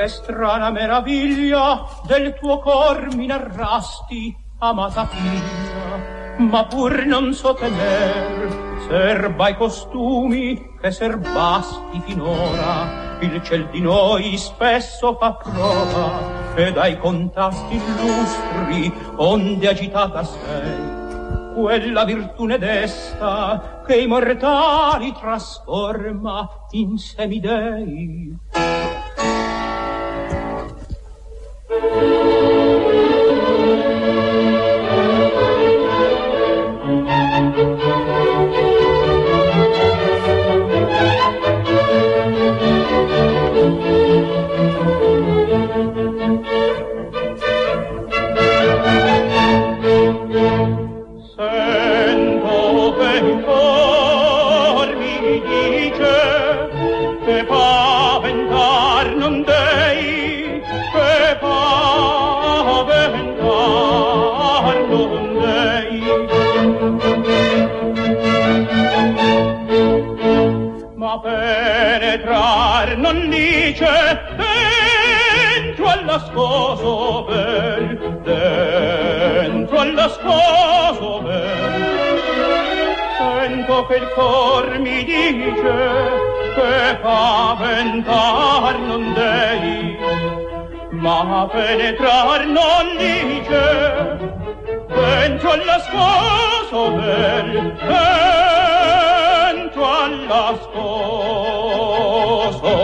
Che strana meraviglia del tuo cor mi narrasti, amata figlia, ma pur non so tener serba i costumi che serbasti finora. Il ciel di noi spesso fa prova e dai contatti illustri onde agitata sei. Quella virtù desta che i mortali trasforma in semidei. Penetrar non dice dentro alla sposo bel, dentro alla sposo bel. Sento che il cor mi dice che paventar non dei, ma penetrar non dice dentro alla sposo bel, dentro alla sposo.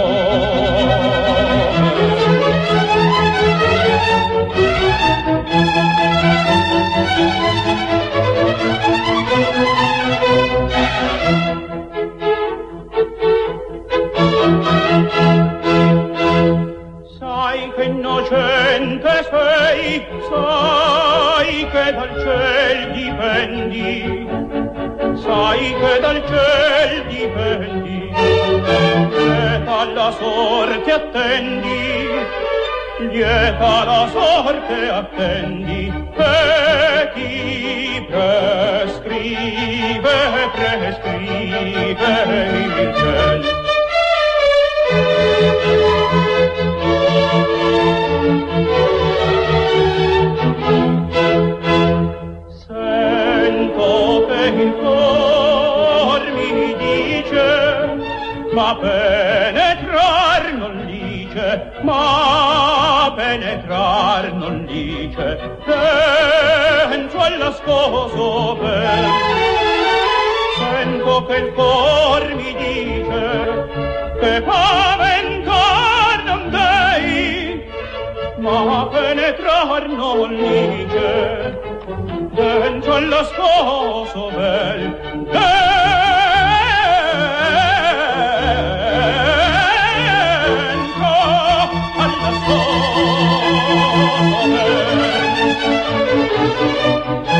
Sai che innocente sei, sai che dal ciel dipendi, sai che dal ciel dipendi, lieta la sorte attendi, lieta la sorte attendi, e ti prescrive il ciel. Sento che il cor mi dice, ma penetrar non dice, ma penetrar non dice, dentro alla sposo bel. Sento che il cor mi dice, che paventar non dei, ma penetrar non dice, dentro alla sposo bel, dentro alla sposo bel.